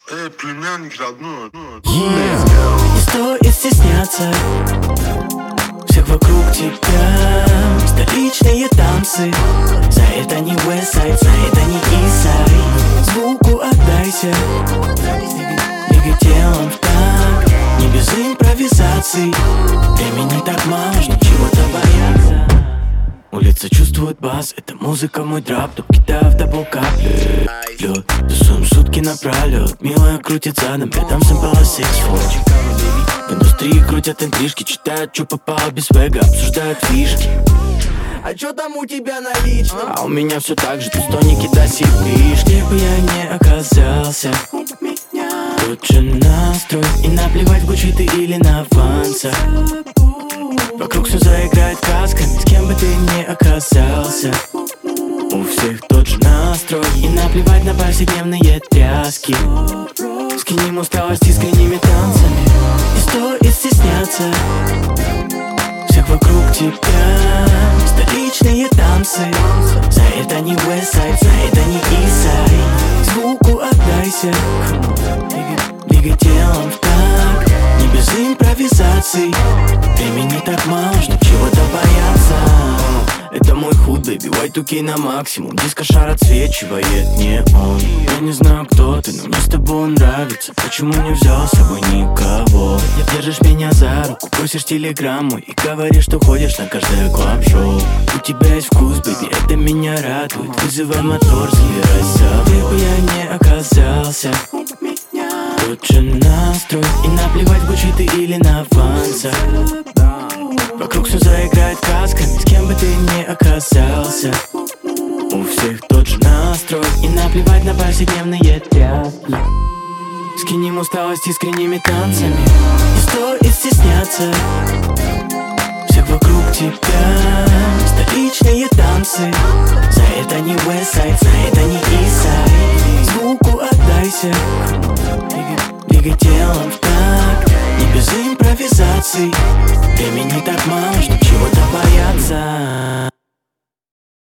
Племянник родной. Не стоит стесняться всех вокруг тебя. Столичные танцы, за это не Westside, за это не Eastside. Звуку отдайся, двигай телом в такт. Не без импровизаций, времени так мало, чтоб чего-то бояться. Улица чувствует бас, это музыка мой драп. Топ кидаю в дабл капли. Лёд, тусуем сутки напролёт. Милая крутит задом, рядом сэмпл 6-4. В индустрии крутят интрижки, читают, чё попало без свега, обсуждают фишки. А чё там у тебя налично? А у меня всё так же, тустоники до сих пишки. Где бы я не оказался, тот же настрой. И наплевать, в Гуччи ты или на авансах. Вокруг все заиграет красками, с кем бы ты ни оказался. У всех тот же настрой. И наплевать на повседневные тряски. Скинем усталость искренними танцами. Не стоит стесняться всех вокруг тебя. Столичные танцы, за это не Westside, за это не Eastside. Звуку отдайся, двигай телом в такт. Не без импровизаций, времени так мало, чтоб чего-то бояться. Это мой худ, бэйби, Y2K на максимум. Диско-шар отсвечивает неон. Я не знаю, кто ты, но мне с тобой нравится. Почему не взял с собой никого? Держишь меня за руку, просишь телеграмму и говоришь, что ходишь на каждое клаб-шоу. У тебя есть вкус, бэйби, это меня радует. Вызывай мотор, забирайся. Где бы я не оказался, тот же настрой. И наплевать, в Гуччи ты или на авансах. Вокруг все заиграет красками, с кем бы ты ни оказался. У всех тот же настрой. И наплевать на повседневные тряски. Скинем усталость искренними танцами. Не стоит стесняться всех вокруг тебя. Столичные танцы, за это не Westside, за это не Eastside. Звуку отдайся, двигай телом в такт. Не без импровизаций, времени так мало,